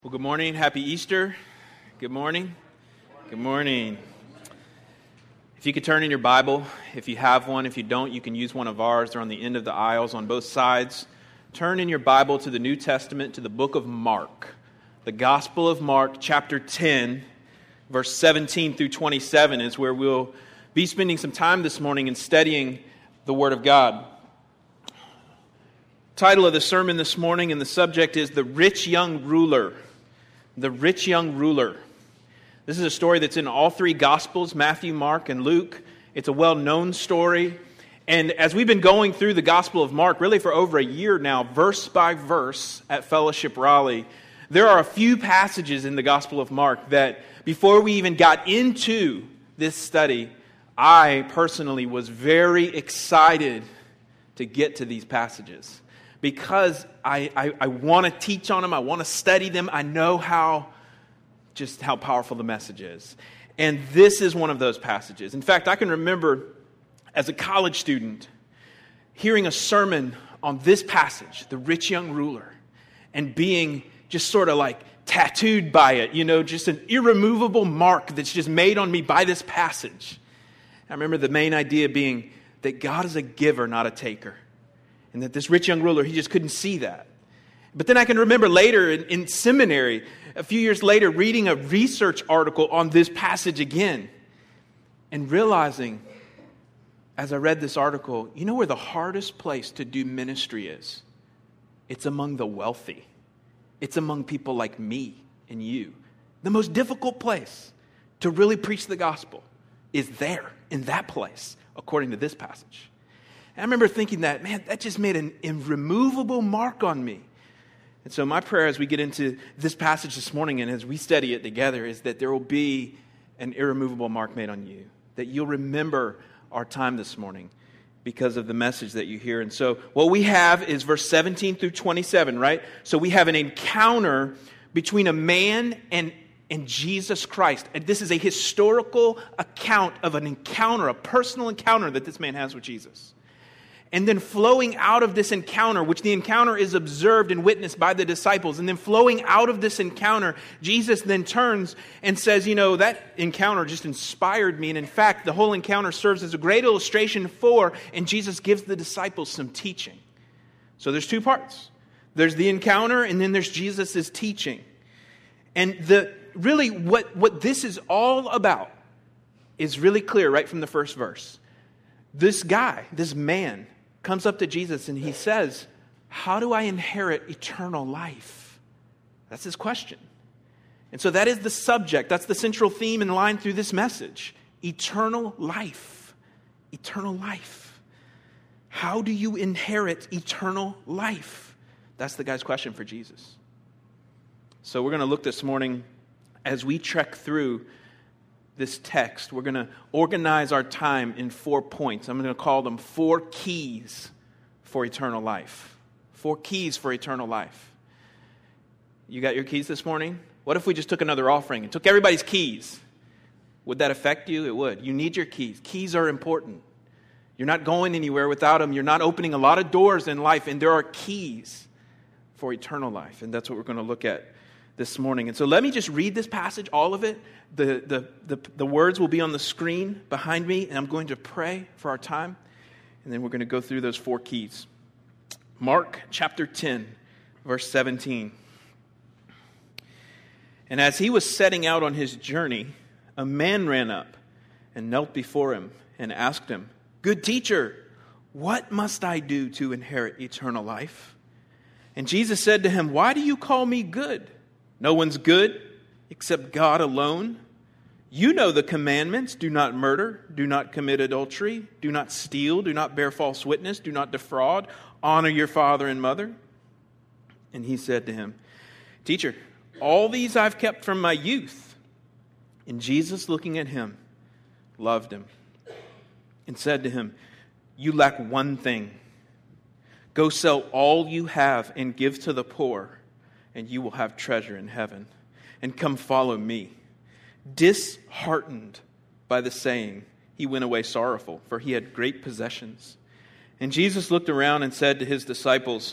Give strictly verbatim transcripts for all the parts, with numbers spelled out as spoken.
Well, good morning. Happy Easter. Good morning. Good morning. If you could turn in your Bible, if you have one. If you don't, you can use one of ours. They're on the end of the aisles on both sides. Turn in your Bible to the New Testament, to the book of Mark. The Gospel of Mark, chapter ten, verse seventeen through twenty-seven is where we'll be spending some time this morning in studying the Word of God. Title of the sermon this morning, and the subject is The Rich Young Ruler. The Rich Young Ruler. This is a story that's in all three Gospels, Matthew, Mark, and Luke. It's a well-known story. And as we've been going through the Gospel of Mark, really for over a year now, verse by verse at Fellowship Raleigh, there are a few passages in the Gospel of Mark that before we even got into this study, I personally was very excited to get to these passages. Because I, I, I want to teach on them, I want to study them, I know how, just how powerful the message is. And this is one of those passages. In fact, I can remember as a college student hearing a sermon on this passage, the rich young ruler, and being just sort of like tattooed by it, you know, just an irremovable mark that's just made on me by this passage. I remember the main idea being that God is a giver, not a taker. And that this rich young ruler, he just couldn't see that. But then I can remember later in, in seminary, a few years later, reading a research article on this passage again. And realizing, as I read this article, you know where the hardest place to do ministry is? It's among the wealthy. It's among people like me and you. The most difficult place to really preach the gospel is there, in that place, according to this passage. I remember thinking that, man, that just made an irremovable mark on me. And so my prayer as we get into this passage this morning and as we study it together is that there will be an irremovable mark made on you. That you'll remember our time this morning because of the message that you hear. And so what we have is verse seventeen through twenty-seven, right? So we have an encounter between a man and, and Jesus Christ. And this is a historical account of an encounter, a personal encounter that this man has with Jesus. And then flowing out of this encounter, which the encounter is observed and witnessed by the disciples, and then flowing out of this encounter, Jesus then turns and says, you know, that encounter just inspired me. And in fact, the whole encounter serves as a great illustration for, and Jesus gives the disciples some teaching. So there's two parts. There's the encounter, and then there's Jesus' teaching. And the really what, what this is all about is really clear right from the first verse. This guy, this man, comes up to Jesus and he says, how do I inherit eternal life? That's his question. And so that is the subject. That's the central theme and line through this message. Eternal life. Eternal life. How do you inherit eternal life? That's the guy's question for Jesus. So we're going to look this morning as we trek through this text. We're going to organize our time in four points. I'm going to call them four keys for eternal life. Four keys for eternal life. You got your keys this morning? What if we just took another offering and took everybody's keys? Would that affect you? It would. You need your keys. Keys are important. You're not going anywhere without them. You're not opening a lot of doors in life, and there are keys for eternal life. And that's what we're going to look at this morning. And so let me just read this passage, all of it. The, the, the, the words will be on the screen behind me, and I'm going to pray for our time, and then we're going to go through those four keys. Mark chapter ten, verse seventeen. And as he was setting out on his journey, a man ran up and knelt before him and asked him, "Good teacher, what must I do to inherit eternal life?" And Jesus said to him, "Why do you call me good? No one's good except God alone. You know the commandments. Do not murder. Do not commit adultery. Do not steal. Do not bear false witness. Do not defraud. Honor your father and mother." And he said to him, "Teacher, all these I've kept from my youth." And Jesus, looking at him, loved him and said to him, "You lack one thing. Go sell all you have and give to the poor, and you will have treasure in heaven. And come follow me." Disheartened by the saying, he went away sorrowful, for he had great possessions. And Jesus looked around and said to his disciples,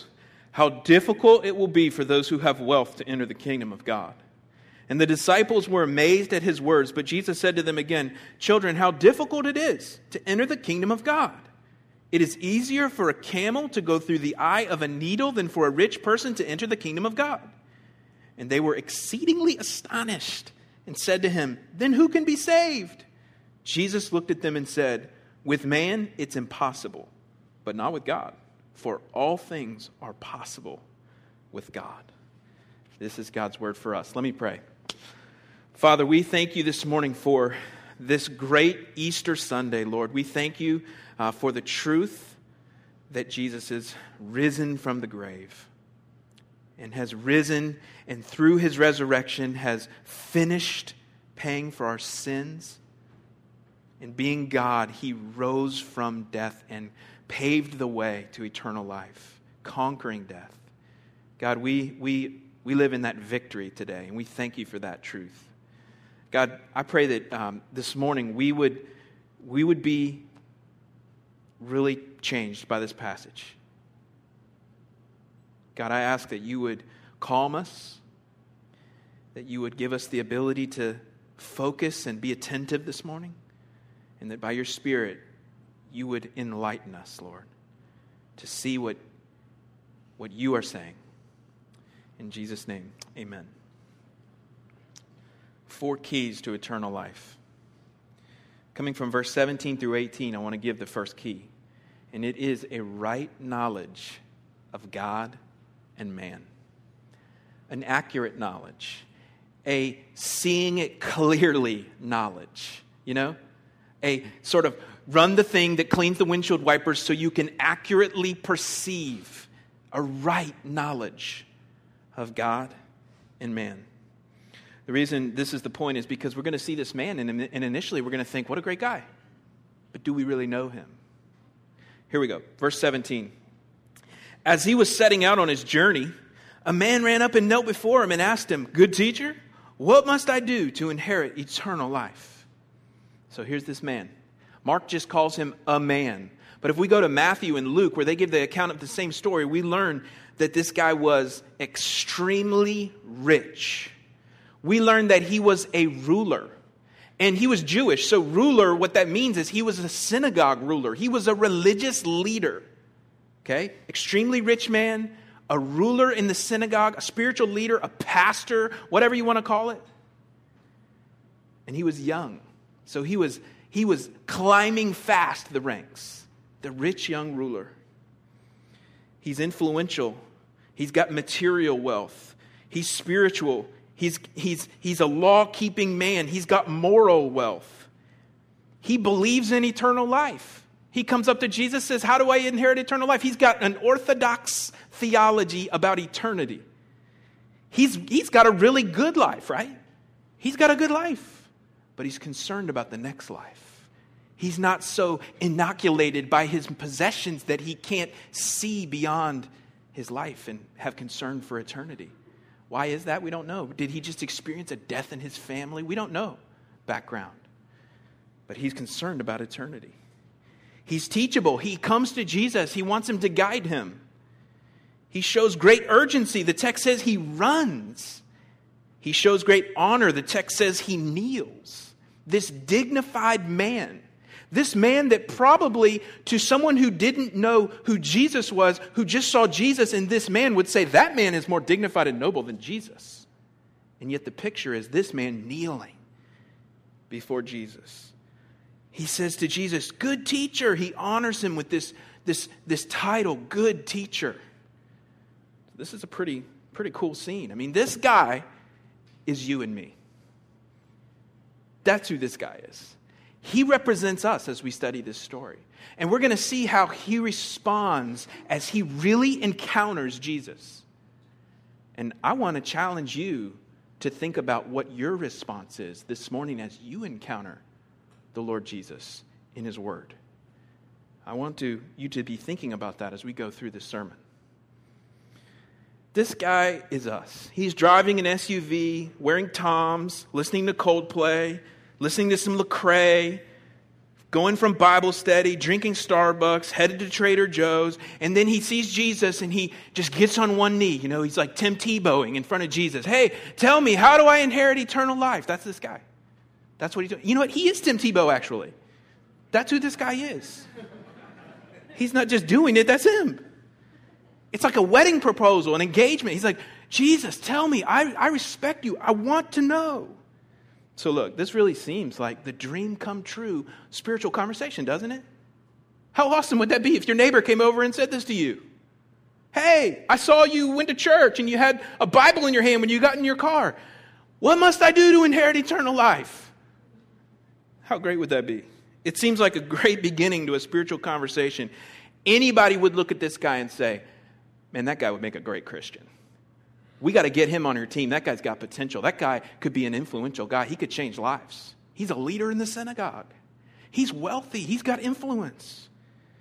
how difficult it will be for those who have wealth to enter the kingdom of God." And the disciples were amazed at his words, but Jesus said to them again, "Children, how difficult it is to enter the kingdom of God. It is easier for a camel to go through the eye of a needle than for a rich person to enter the kingdom of God." And they were exceedingly astonished and said to him, "Then who can be saved?" Jesus looked at them and said, "With man it's impossible, but not with God, for all things are possible with God." This is God's word for us. Let me pray. Father, we thank you this morning for this great Easter Sunday, Lord. We thank you uh, for the truth that Jesus is risen from the grave and has risen, and through his resurrection has finished paying for our sins. And being God, he rose from death and paved the way to eternal life, conquering death. God, we we we live in that victory today, and we thank you for that truth. God, I pray that um, this morning we would we would be really changed by this passage. God, I ask that you would calm us, that you would give us the ability to focus and be attentive this morning, and that by your Spirit you would enlighten us, Lord, to see what, what you are saying. In Jesus' name, amen. Four keys to eternal life. Coming from verse seventeen through eighteen, I want to give the first key. And it is a right knowledge of God and man. An accurate knowledge. A seeing it clearly knowledge. You know? A sort of run the thing that cleans the windshield wipers so you can accurately perceive a right knowledge of God and man. The reason this is the point is because we're going to see this man, and, and initially we're going to think, what a great guy. But do we really know him? Here we go. Verse seventeen. As he was setting out on his journey, a man ran up and knelt before him and asked him, "Good teacher, what must I do to inherit eternal life?" So here's this man. Mark just calls him a man. But if we go to Matthew and Luke, where they give the account of the same story, we learn that this guy was extremely rich. We learn that he was a ruler. And he was Jewish. So ruler, what that means is he was a synagogue ruler. He was a religious leader. Okay? Extremely rich man, a ruler in the synagogue, a spiritual leader, a pastor, whatever you want to call it. And he was young. So he was he was climbing fast the ranks. The rich young ruler. He's influential. He's got material wealth. He's spiritual. He's, he's, he's a law-keeping man. He's got moral wealth. He believes in eternal life. He comes up to Jesus, says, "How do I inherit eternal life?" He's got an orthodox theology about eternity. He's, he's got a really good life, right? He's got a good life. But he's concerned about the next life. He's not so inoculated by his possessions that he can't see beyond his life and have concern for eternity. Why is that? We don't know. Did he just experience a death in his family? We don't know background. But he's concerned about eternity. He's teachable. He comes to Jesus. He wants him to guide him. He shows great urgency. The text says he runs. He shows great honor. The text says he kneels. This dignified man, this man that probably to someone who didn't know who Jesus was, who just saw Jesus in this man, would say that man is more dignified and noble than Jesus. And yet the picture is this man kneeling before Jesus. He says to Jesus, "Good teacher." He honors him with this, this, this title, good teacher. This is a pretty, pretty cool scene. I mean, this guy is you and me. That's who this guy is. He represents us as we study this story. And we're going to see how he responds as he really encounters Jesus. And I want to challenge you to think about what your response is this morning as you encounter the Lord Jesus in his word. I want to, you to be thinking about that as we go through this sermon. This guy is us. He's driving an S U V, wearing Toms, listening to Coldplay, listening to some Lecrae, going from Bible study, drinking Starbucks, headed to Trader Joe's, and then he sees Jesus and he just gets on one knee. You know, he's like Tim Tebowing in front of Jesus. Hey, tell me, how do I inherit eternal life? That's this guy. That's what he's doing. You know what? He is Tim Tebow, actually. That's who this guy is. He's not just doing it, that's him. It's like a wedding proposal, an engagement. He's like, Jesus, tell me, I, I respect you. I want to know. So look, this really seems like the dream come true spiritual conversation, doesn't it? How awesome would that be if your neighbor came over and said this to you? Hey, I saw you went to church and you had a Bible in your hand when you got in your car. What must I do to inherit eternal life? How great would that be? It seems like a great beginning to a spiritual conversation. Anybody would look at this guy and say, man, that guy would make a great Christian. We got to get him on your team. That guy's got potential. That guy could be an influential guy. He could change lives. He's a leader in the synagogue. He's wealthy. He's got influence.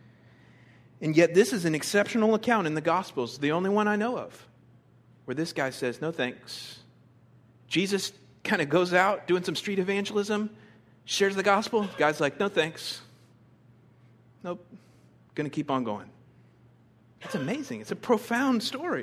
And yet this is an exceptional account in the Gospels, the only one I know of, where this guy says, no thanks. Jesus kind of goes out doing some street evangelism, shares the gospel. The guy's like, no thanks. Nope. Going to keep on going. It's amazing. It's a profound story.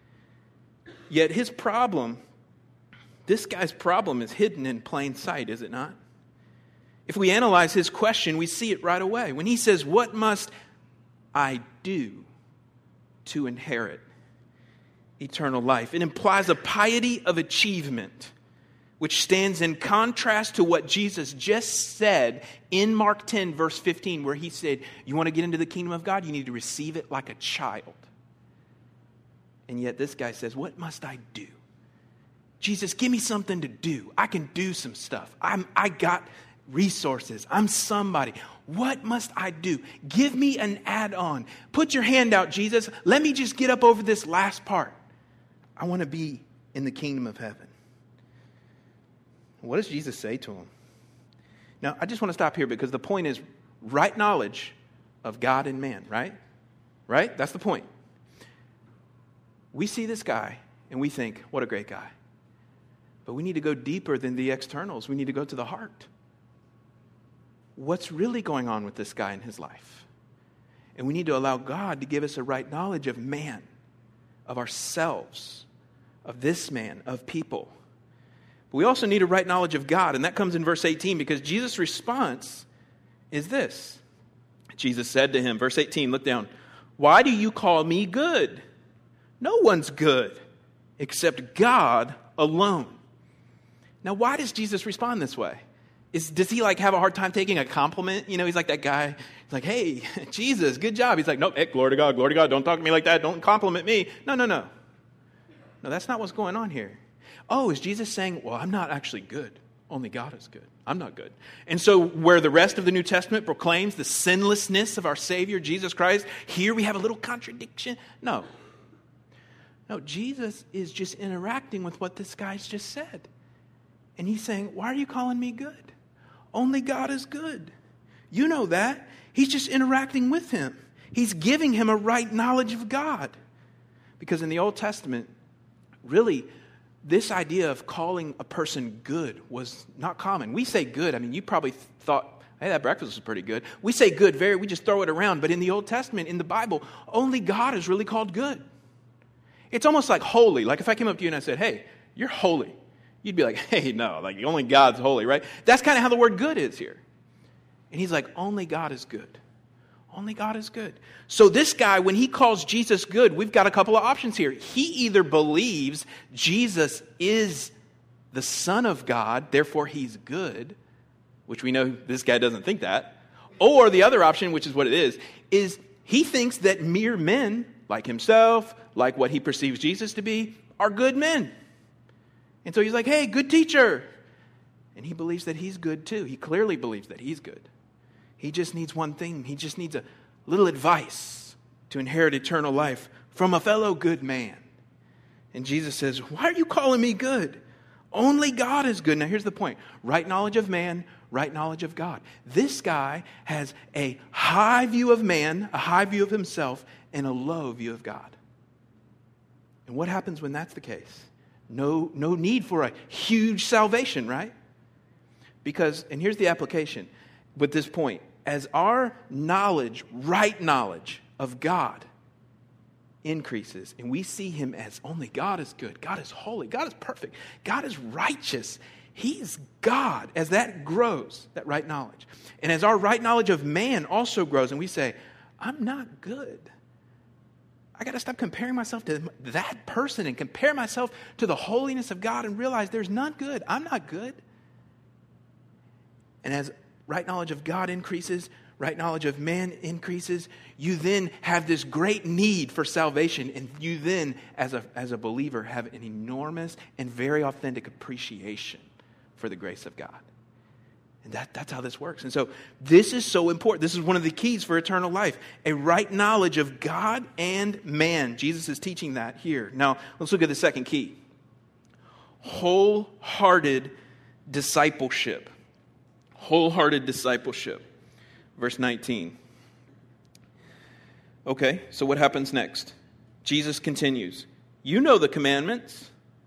Yet his problem, this guy's problem is hidden in plain sight, is it not? If we analyze his question, we see it right away. When he says, what must I do to inherit eternal life? It implies a piety of achievement, which stands in contrast to what Jesus just said in Mark ten, verse fifteen, where he said, you want to get into the kingdom of God? You need to receive it like a child. And yet this guy says, what must I do? Jesus, give me something to do. I can do some stuff. I'm, I got resources. I'm somebody. What must I do? Give me an add-on. Put your hand out, Jesus. Let me just get up over this last part. I want to be in the kingdom of heaven. What does Jesus say to him? Now, I just want to stop here because the point is right knowledge of God and man, right? Right? That's the point. We see this guy and we think, what a great guy. But we need to go deeper than the externals. We need to go to the heart. What's really going on with this guy in his life? And we need to allow God to give us a right knowledge of man, of ourselves, of this man, of people. But we also need a right knowledge of God, and that comes in verse eighteen because Jesus' response is this. Jesus said to him, verse eighteen, look down, why do you call me good? No one's good except God alone. Now, why does Jesus respond this way? Is, does he like have a hard time taking a compliment? You know, he's like that guy. He's like, hey, Jesus, good job. He's like, nope, hey, glory to God, glory to God. Don't talk to me like that. Don't compliment me. No, no, no. No, that's not what's going on here. Oh, is Jesus saying, well, I'm not actually good. Only God is good. I'm not good. And so where the rest of the New Testament proclaims the sinlessness of our Savior, Jesus Christ, here we have a little contradiction. No. No, Jesus is just interacting with what this guy's just said. And he's saying, why are you calling me good? Only God is good. You know that. He's just interacting with him. He's giving him a right knowledge of God. Because in the Old Testament, really, this idea of calling a person good was not common. We say good. I mean, you probably thought, hey, that breakfast was pretty good. We say good, very, we just throw it around. But in the Old Testament, in the Bible, only God is really called good. It's almost like holy. Like if I came up to you and I said, hey, you're holy. You'd be like, hey, no, like only God's holy, right? That's kind of how the word good is here. And he's like, only God is good. Only God is good. So this guy, when he calls Jesus good, we've got a couple of options here. He either believes Jesus is the Son of God, therefore he's good, which we know this guy doesn't think that. Or the other option, which is what it is, is he thinks that mere men, like himself, like what he perceives Jesus to be, are good men. And so he's like, hey, good teacher. And he believes that he's good too. He clearly believes that he's good. He just needs one thing. He just needs a little advice to inherit eternal life from a fellow good man. And Jesus says, why are you calling me good? Only God is good. Now here's the point. Right knowledge of man, right knowledge of God. This guy has a high view of man, a high view of himself, and a low view of God. And what happens when that's the case? No, no need for a huge salvation, right? Because, and here's the application with this point. as our knowledge, right knowledge of God increases, and we see him as only God is good, God is holy, God is perfect, God is righteous, he's God, as that grows, that right knowledge. And as our right knowledge of man also grows, and we say, I'm not good. I got to stop comparing myself to that person and compare myself to the holiness of God and realize there's none good. I'm not good. And as right knowledge of God increases, right knowledge of man increases, you then have this great need for salvation, and you then, as a, as a believer, have an enormous and very authentic appreciation for the grace of God. And that, that's how this works. And so this is so important. This is one of the keys for eternal life, a right knowledge of God and man. Jesus is teaching that here. Now, let's look at the second key. Wholehearted discipleship. Wholehearted discipleship. Verse nineteen. Okay, so what happens next? Jesus continues. You know the commandments.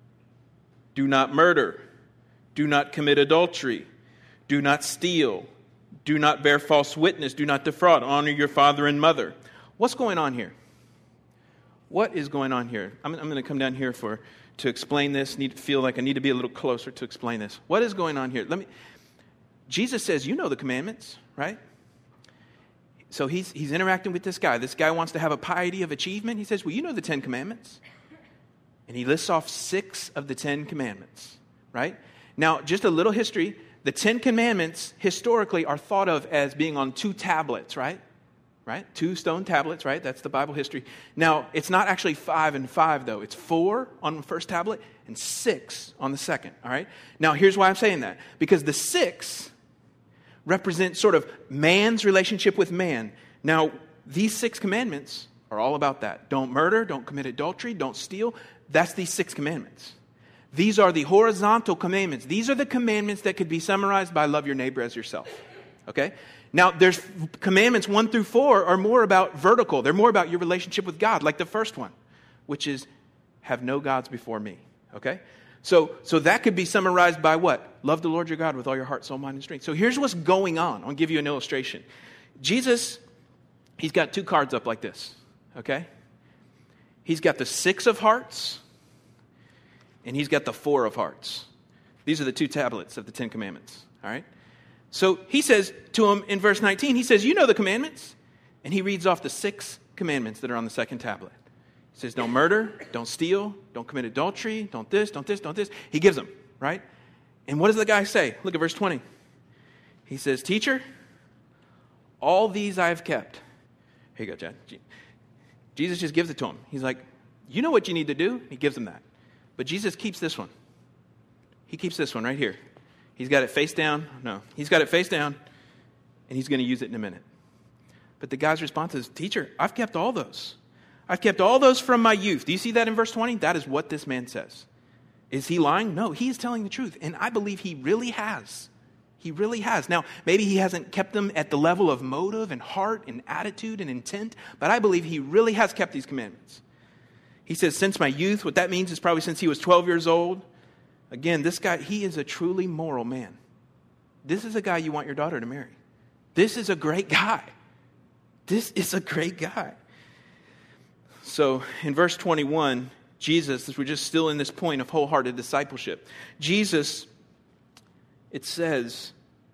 Do not murder. Do not commit adultery. Do not steal. Do not bear false witness. Do not defraud. Honor your father and mother. What's going on here? What is going on here? I'm, I'm going to come down here for to explain this. Need feel like I need to be a little closer to explain this. What is going on here? Let me. Jesus says, you know the commandments, right? So he's he's interacting with this guy. This guy wants to have a piety of achievement. He says, well, you know the Ten Commandments. And he lists off six of the Ten Commandments, right? Now, just a little history. The Ten Commandments historically are thought of as being on two tablets, right? Right? Two stone tablets, right? That's the Bible history. Now, it's not actually five and five, though. It's four on the first tablet and six on the second, all right? Now, here's why I'm saying that. Because the six represent sort of man's relationship with man. Now, these six commandments are all about that. Don't murder, don't commit adultery, don't steal. That's these six commandments. These are the horizontal commandments. These are the commandments that could be summarized by love your neighbor as yourself. Okay? Now, there's commandments one through four are more about vertical. They're more about your relationship with God, like the first one, which is have no gods before me. Okay? So, so that could be summarized by what? Love the Lord your God with all your heart, soul, mind, and strength. So here's what's going on. I'll give you an illustration. Jesus, he's got two cards up like this. Okay? He's got the six of hearts, and he's got the four of hearts. These are the two tablets of the Ten Commandments. All right? So he says to him in verse nineteen, he says, you know the commandments. And he reads off the six commandments that are on the second tablet. He says, don't murder, don't steal, don't commit adultery, don't this, don't this, don't this. He gives them, right? And what does the guy say? Look at verse twenty. He says, teacher, all these I have kept. Here you go, Chad. Jesus just gives it to him. He's like, you know what you need to do? He gives him that. But Jesus keeps this one. He keeps this one right here. He's got it face down. No, he's got it face down, and he's going to use it in a minute. But the guy's response is, teacher, I've kept all those. I've kept all those from my youth. Do you see that in verse twenty? That is what this man says. Is he lying? No, he is telling the truth. And I believe he really has. He really has. Now, maybe he hasn't kept them at the level of motive and heart and attitude and intent, but I believe he really has kept these commandments. He says, since my youth, what that means is probably since he was twelve years old. Again, this guy, he is a truly moral man. This is a guy you want your daughter to marry. This is a great guy. This is a great guy. So in verse twenty-one, Jesus, we're just still in this point of wholehearted discipleship. Jesus, it says,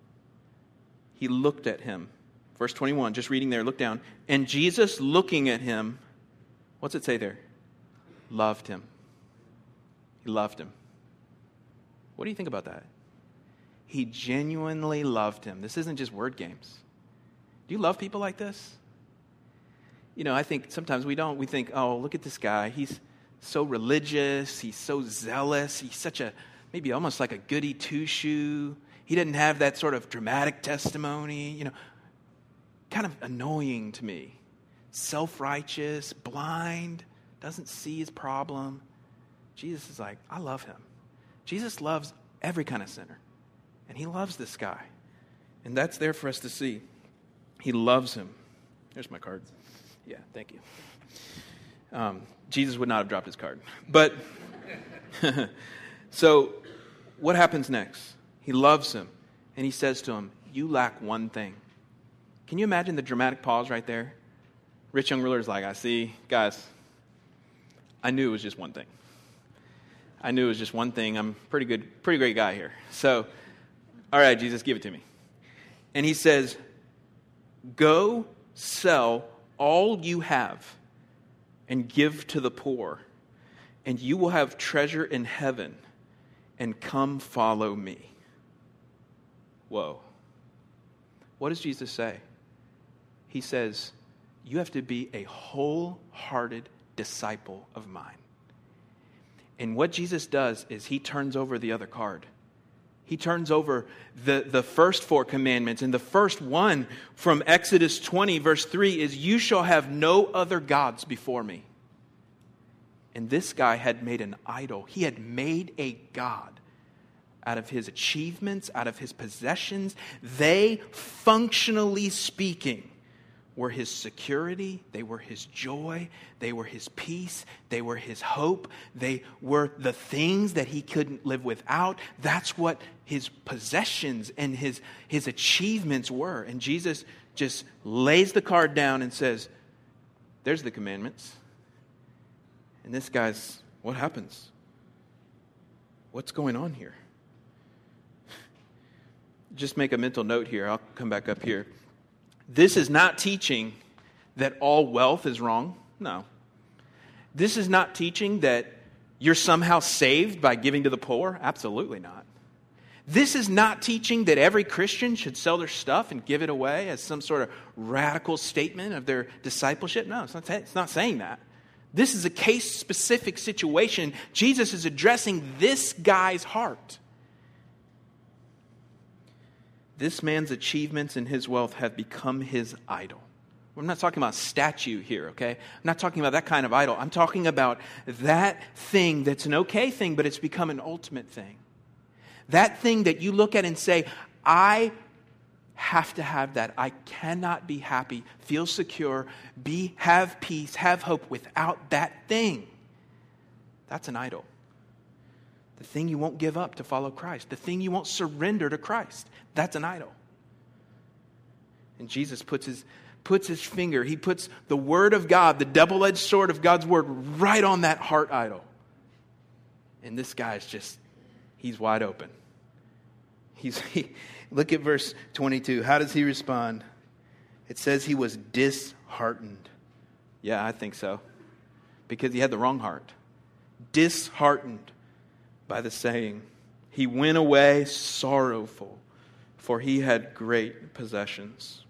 he looked at him. Verse twenty-one, just reading there, look down. And Jesus looking at him, what's it say there? Loved him. He loved him. What do you think about that? He genuinely loved him. This isn't just word games. Do you love people like this? You know, I think sometimes we don't. We think, oh, look at this guy. He's so religious. He's so zealous. He's such a, maybe almost like a goody two-shoe. He didn't have that sort of dramatic testimony. You know, kind of annoying to me. Self-righteous, blind, doesn't see his problem. Jesus is like, I love him. Jesus loves every kind of sinner. And he loves this guy. And that's there for us to see. He loves him. There's my card. Yeah, thank you. Um, Jesus would not have dropped his card. But, so, what happens next? He loves him. And he says to him, you lack one thing. Can you imagine the dramatic pause right there? Rich young ruler is like, I see, guys, I knew it was just one thing. I knew it was just one thing. I'm a pretty good, pretty great guy here. So, all right, Jesus, give it to me. And he says, go sell all you have and give to the poor, and you will have treasure in heaven, and come follow me. Whoa. What does Jesus say? He says, you have to be a wholehearted disciple of mine. And what Jesus does is he turns over the other card. He turns over the, the first four commandments. And the first one from Exodus twenty, verse three, is you shall have no other gods before me. And this guy had made an idol. He had made a god out of his achievements, out of his possessions. They, functionally speaking, were his security, they were his joy, they were his peace, they were his hope, they were the things that he couldn't live without. That's what his possessions and his, his achievements were. And Jesus just lays the card down and says, there's the commandments. And this guy's, what happens? What's going on here? Just make a mental note here. I'll come back up here. This is not teaching that all wealth is wrong. No. This is not teaching that you're somehow saved by giving to the poor. Absolutely not. This is not teaching that every Christian should sell their stuff and give it away as some sort of radical statement of their discipleship. No, it's not, it's not saying that. This is a case-specific situation. Jesus is addressing this guy's heart. This man's achievements and his wealth have become his idol. I'm not talking about statue here, okay? I'm not talking about that kind of idol. I'm talking about that thing that's an okay thing, but it's become an ultimate thing. That thing that you look at and say, I have to have that. I cannot be happy, feel secure, be have peace, have hope without that thing. That's an idol. The thing you won't give up to follow Christ. The thing you won't surrender to Christ. That's an idol. And Jesus puts his, puts his finger, he puts the word of God, the double-edged sword of God's word, right on that heart idol. And this guy's just, he's wide open. He's he, look at verse twenty-two. How does he respond? It says he was disheartened. Yeah, I think so. Because he had the wrong heart. Disheartened by the saying. He went away sorrowful, for he had great possessions.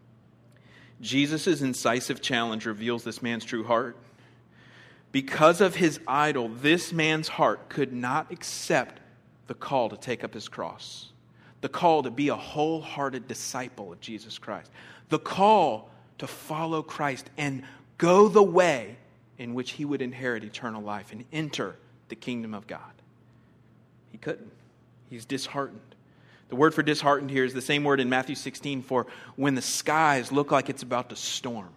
Jesus' incisive challenge reveals this man's true heart. Because of his idol, this man's heart could not accept the call to take up his cross. The call to be a wholehearted disciple of Jesus Christ. The call to follow Christ and go the way in which he would inherit eternal life and enter the kingdom of God. He couldn't. He's disheartened. The word for disheartened here is the same word in Matthew sixteen for when the skies look like it's about to storm.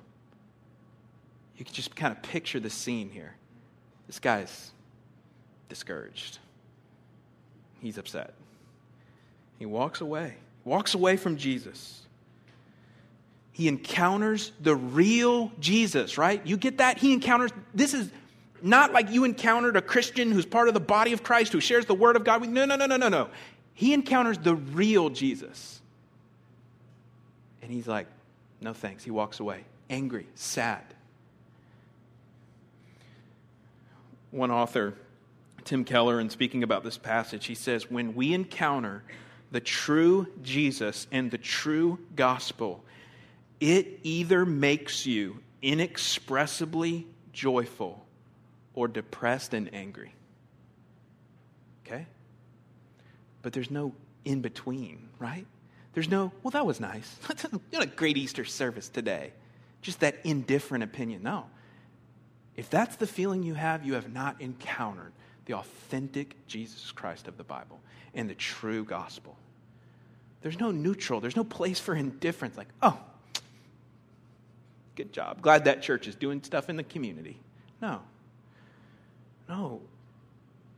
You can just kind of picture the scene here. This guy's discouraged. He's upset. He walks away. Walks away from Jesus. He encounters the real Jesus, right? You get that? He encounters, this is not like you encountered a Christian who's part of the body of Christ who shares the word of God with you. No, no, no, no, no, no. He encounters the real Jesus. And he's like, no thanks. He walks away. Angry, sad. One author, Tim Keller, in speaking about this passage, he says, when we encounter the true Jesus and the true gospel, it either makes you inexpressibly joyful or depressed and angry. Okay? But there's no in between, right? There's no, well, that was nice. Not a great Easter service today. Just that indifferent opinion. No. If that's the feeling you have, you have not encountered the authentic Jesus Christ of the Bible and the true gospel. There's no neutral. There's no place for indifference. Like, oh, good job. Glad that church is doing stuff in the community. No. No.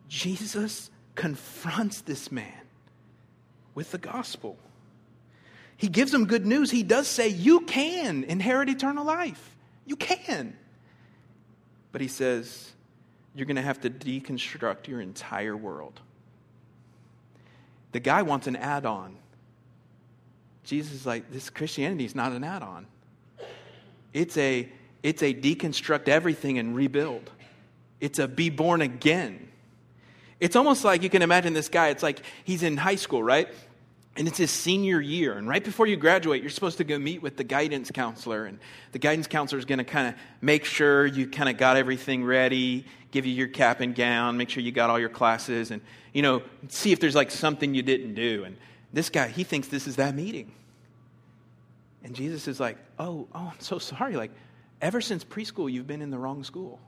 Jesus confronts this man with the gospel. He gives them good news. He does say, you can inherit eternal life. You can. But he says, you're going to have to deconstruct your entire world. The guy wants an add-on. Jesus is like, this Christianity is not an add-on. It's a, it's a deconstruct everything and rebuild. It's a be born again. It's almost like you can imagine this guy. It's like he's in high school, right? And it's his senior year. And right before you graduate, you're supposed to go meet with the guidance counselor. And the guidance counselor is going to kind of make sure you kind of got everything ready, give you your cap and gown, make sure you got all your classes, and, you know, see if there's like something you didn't do. And this guy, he thinks this is that meeting. And Jesus is like, oh, oh, I'm so sorry. Like, ever since preschool, you've been in the wrong school.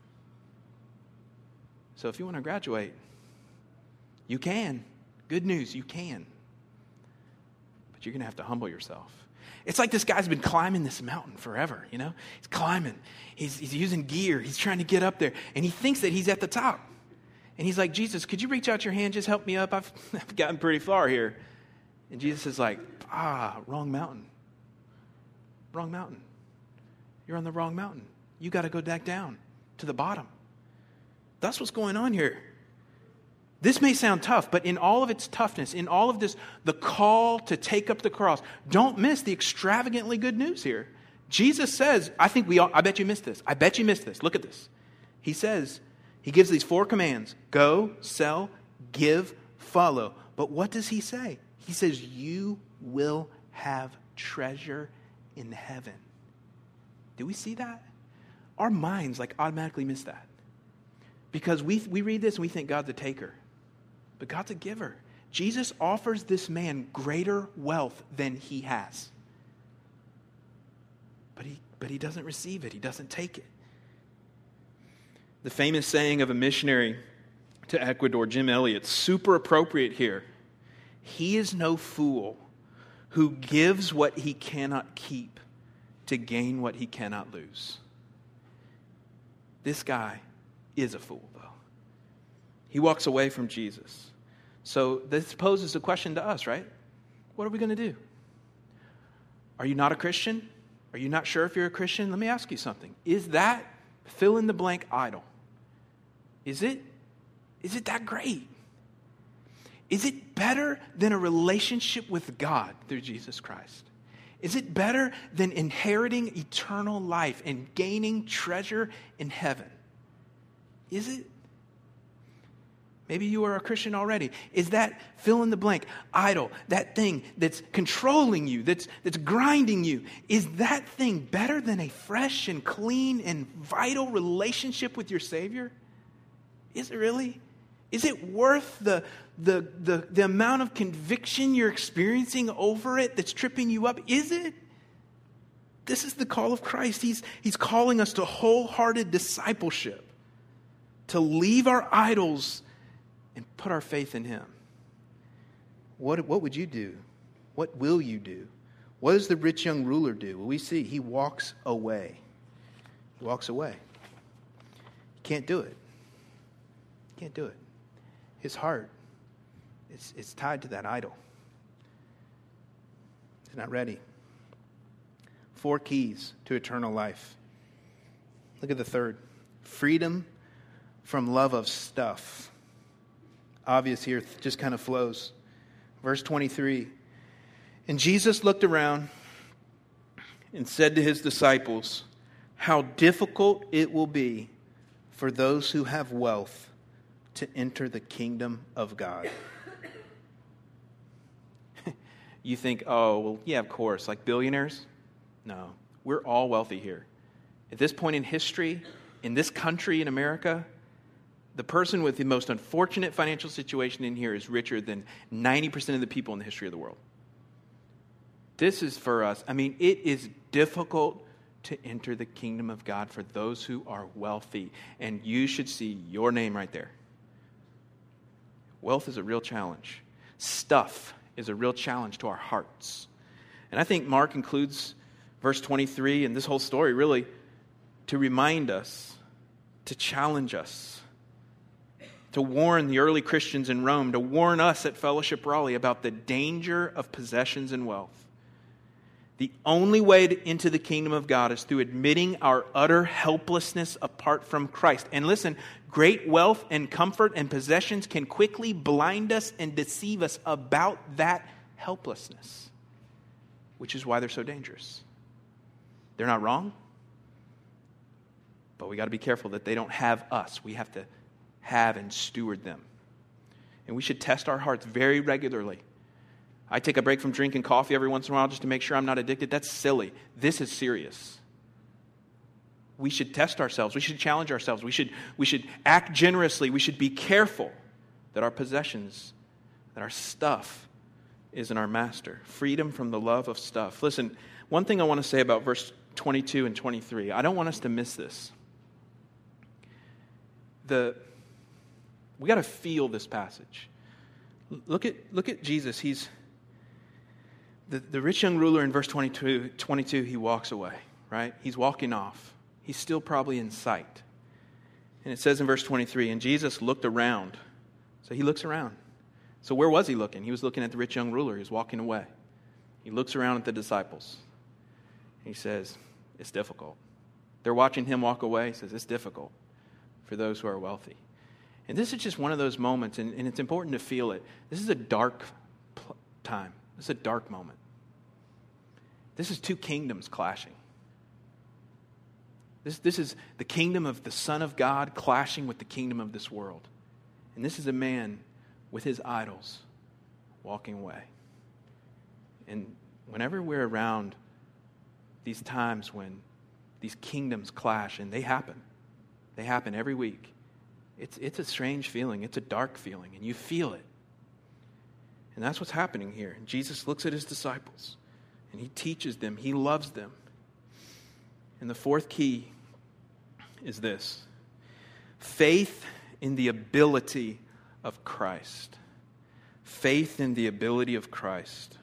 So if you want to graduate, you can. Good news, you can. But you're going to have to humble yourself. It's like this guy's been climbing this mountain forever, you know? He's climbing. He's, he's using gear. He's trying to get up there. And he thinks that he's at the top. And he's like, Jesus, could you reach out your hand, just help me up? I've, I've gotten pretty far here. And Jesus is like, ah, wrong mountain. Wrong mountain. You're on the wrong mountain. You got to go back down to the bottom. That's what's going on here. This may sound tough, but in all of its toughness, in all of this, the call to take up the cross, don't miss the extravagantly good news here. Jesus says, I think we all, I bet you missed this. I bet you missed this. Look at this. He says, he gives these four commands. Go, sell, give, follow. But what does he say? He says, you will have treasure in heaven. Do we see that? Our minds like automatically miss that. Because we, we read this and we think God's a taker. But God's a giver. Jesus offers this man greater wealth than he has. But he, but he doesn't receive it. He doesn't take it. The famous saying of a missionary to Ecuador, Jim Elliot, super appropriate here. He is no fool who gives what he cannot keep to gain what he cannot lose. This guy is a fool, though. He walks away from Jesus. So this poses a question to us, right? What are we going to do? Are you not a Christian? Are you not sure if you're a Christian? Let me ask you something. Is that fill in the blank idol? Is it? Is it that great? Is it better than a relationship with God through Jesus Christ? Is it better than inheriting eternal life and gaining treasure in heaven? Is it? Maybe you are a Christian already. Is that fill in the blank idol, that thing that's controlling you, that's that's grinding you, is that thing better than a fresh and clean and vital relationship with your Savior? Is it really? Is it worth the, the, the, the amount of conviction you're experiencing over it that's tripping you up? Is it? This is the call of Christ. He's, he's calling us to wholehearted discipleship, to leave our idols and put our faith in Him. What, what would you do? What will you do? What does the rich young ruler do? Well, we see he walks away. He walks away. He can't do it. He can't do it. His heart is, is tied to that idol. He's not ready. Four keys to eternal life. Look at the third. Freedom from love of stuff. Obvious here, just kind of flows. Verse twenty-three. And Jesus looked around and said to his disciples, how difficult it will be for those who have wealth to enter the kingdom of God. You think, oh, well, yeah, of course, like billionaires? No, we're all wealthy here. At this point in history, in this country, in America, the person with the most unfortunate financial situation in here is richer than ninety percent of the people in the history of the world. This is for us. I mean, it is difficult to enter the kingdom of God for those who are wealthy. And you should see your name right there. Wealth is a real challenge. Stuff is a real challenge to our hearts. And I think Mark includes verse twenty-three and this whole story really to remind us, to challenge us, to warn the early Christians in Rome, to warn us at Fellowship Raleigh about the danger of possessions and wealth. The only way to, into the kingdom of God is through admitting our utter helplessness apart from Christ. And listen, great wealth and comfort and possessions can quickly blind us and deceive us about that helplessness, which is why they're so dangerous. They're not wrong, but we got to be careful that they don't have us. We have to have and steward them. And we should test our hearts very regularly. I take a break from drinking coffee every once in a while just to make sure I'm not addicted. That's silly. This is serious. We should test ourselves. We should challenge ourselves. We should, we should act generously. We should be careful that our possessions, that our stuff isn't our master. Freedom from the love of stuff. Listen, one thing I want to say about verse twenty-two and twenty-three, I don't want us to miss this. The, we got to feel this passage. Look at, look at Jesus. He's the, the rich young ruler in verse twenty-two, twenty-two, he walks away, right? He's walking off. He's still probably in sight. And it says in verse twenty-three, and Jesus looked around. So he looks around. So where was he looking? He was looking at the rich young ruler. He was walking away. He looks around at the disciples. He says, it's difficult. They're watching him walk away. He says, it's difficult for those who are wealthy. And this is just one of those moments, and, and it's important to feel it. This is a dark pl- time. This is a dark moment. This is two kingdoms clashing. This, this is the kingdom of the Son of God clashing with the kingdom of this world. And this is a man with his idols walking away. And whenever we're around these times when these kingdoms clash, and they happen, they happen every week, it's, it's a strange feeling. It's a dark feeling, and you feel it. And that's what's happening here. And Jesus looks at his disciples, and he teaches them. He loves them. And the fourth key is this: faith in the ability of Christ. Faith in the ability of Christ.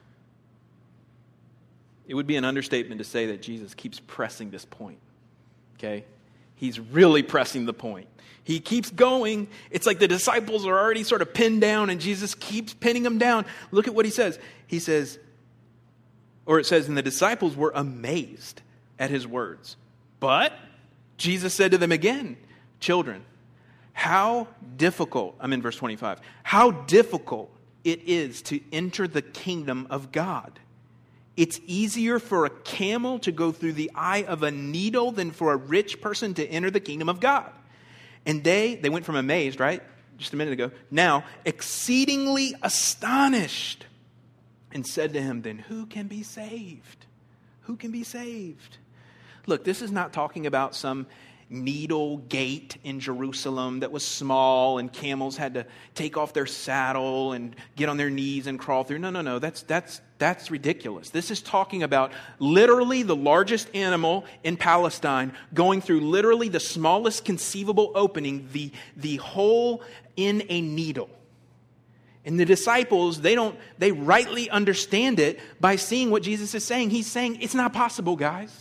It would be an understatement to say that Jesus keeps pressing this point. Okay? He's really pressing the point. He keeps going. It's like the disciples are already sort of pinned down, and Jesus keeps pinning them down. Look at what he says. He says, or it says, and the disciples were amazed at his words. But Jesus said to them again, children, how difficult, I'm in verse twenty-five, how difficult it is to enter the kingdom of God. It's easier for a camel to go through the eye of a needle than for a rich person to enter the kingdom of God. And they, they went from amazed, right? Just a minute ago. Now, exceedingly astonished, and said to him, then who can be saved? Who can be saved? Look, this is not talking about some needle gate in Jerusalem that was small and camels had to take off their saddle and get on their knees and crawl through. No, no, no. That's that's that's ridiculous. This is talking about literally the largest animal in Palestine going through literally the smallest conceivable opening, the the hole in a needle. And the disciples, they don't they rightly understand it by seeing what Jesus is saying. He's saying it's not possible, guys.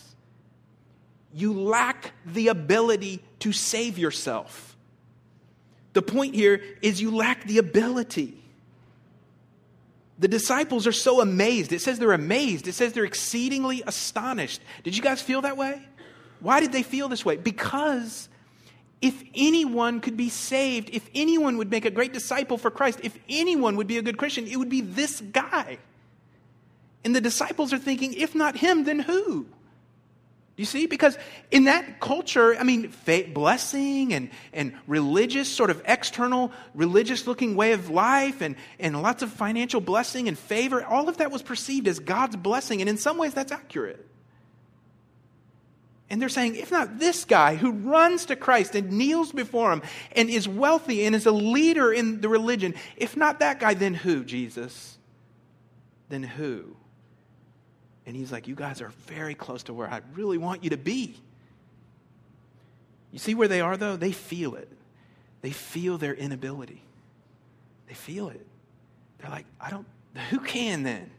You lack the ability to save yourself. The point here is you lack the ability. The disciples are so amazed. It says they're amazed. It says they're exceedingly astonished. Did you guys feel that way? Why did they feel this way? Because if anyone could be saved, if anyone would make a great disciple for Christ, if anyone would be a good Christian, it would be this guy. And the disciples are thinking, if not him, then who? You see, because in that culture, I mean, faith, blessing and, and religious, sort of external, religious-looking way of life and, and lots of financial blessing and favor, all of that was perceived as God's blessing. And in some ways, that's accurate. And they're saying, if not this guy who runs to Christ and kneels before him and is wealthy and is a leader in the religion, if not that guy, then who, Jesus? Then who? And he's like, you guys are very close to where I really want you to be. You see where they are, though? They feel it. They feel their inability. They feel it. They're like, I don't, who can then?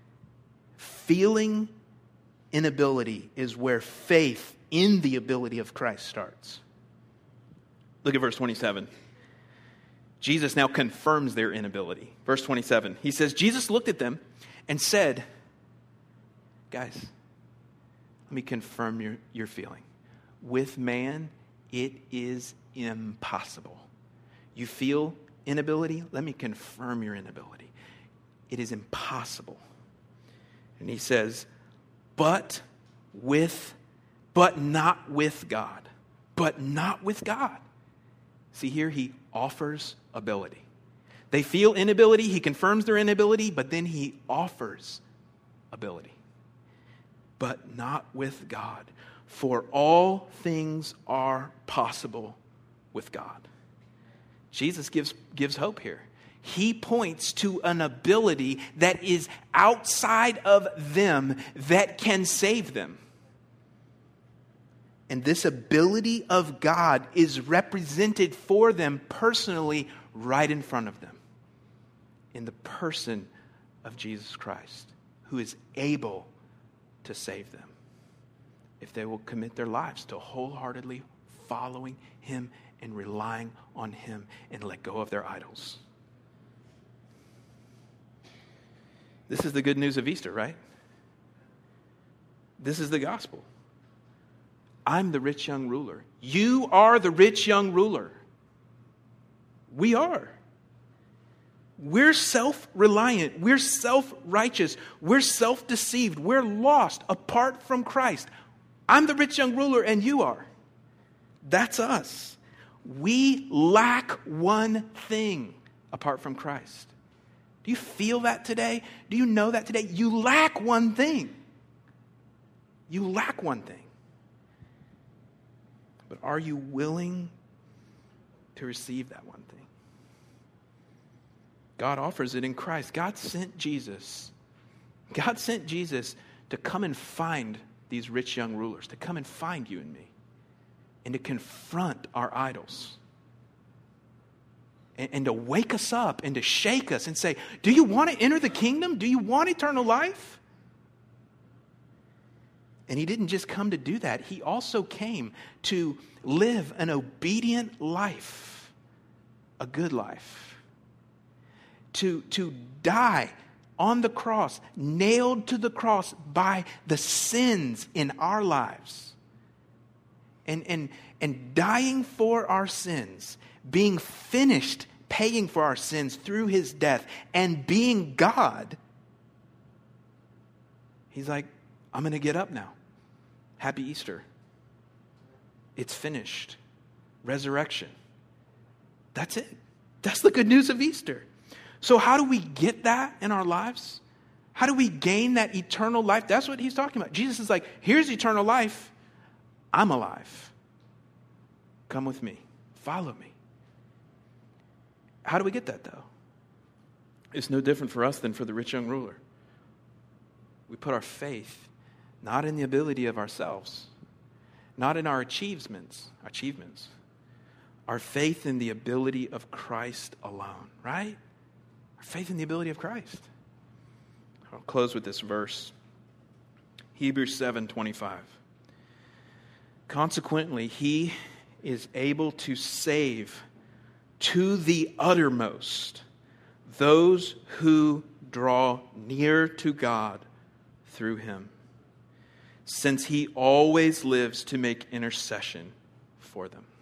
Feeling inability is where faith in the ability of Christ starts. Look at verse twenty-seven. Jesus now confirms their inability. Verse twenty-seven, he says, Jesus looked at them and said, Guys, let me confirm your, your feeling. With man, it is impossible. You feel inability? Let me confirm your inability. It is impossible. And he says, but with, but not with God. But not with God. See here, he offers ability. They feel inability, he confirms their inability, but then he offers ability. But not with God. For all things are possible with God. Jesus gives, gives hope here. He points to an ability that is outside of them that can save them. And this ability of God is represented for them personally right in front of them. In the person of Jesus Christ, who is able to save them if they will commit their lives to wholeheartedly following him and relying on him and let go of their idols. This is the good news of Easter, right? This is the gospel. I'm the rich young ruler. You are the rich young ruler. We are. We're self-reliant. We're self-righteous. We're self-deceived. We're lost apart from Christ. I'm the rich young ruler and you are. That's us. We lack one thing apart from Christ. Do you feel that today? Do you know that today? You lack one thing. You lack one thing. But are you willing to receive that one thing? God offers it in Christ. God sent Jesus. God sent Jesus to come and find these rich young rulers, to come and find you and me, and to confront our idols, and, and to wake us up and to shake us and say, do you want to enter the kingdom? Do you want eternal life? And he didn't just come to do that. He also came to live an obedient life, a good life. To, to die on the cross, nailed to the cross by the sins in our lives. And, and, and dying for our sins, being finished paying for our sins through his death, and being God. He's like, I'm going to get up now. Happy Easter. It's finished. Resurrection. That's it. That's the good news of Easter. So how do we get that in our lives? How do we gain that eternal life? That's what he's talking about. Jesus is like, here's eternal life. I'm alive. Come with me. Follow me. How do we get that, though? It's no different for us than for the rich young ruler. We put our faith not in the ability of ourselves, not in our achievements, achievements, our faith in the ability of Christ alone, right? Our faith in the ability of Christ. I'll close with this verse. Hebrews seven twenty-five. Consequently, he is able to save to the uttermost those who draw near to God through him, since he always lives to make intercession for them.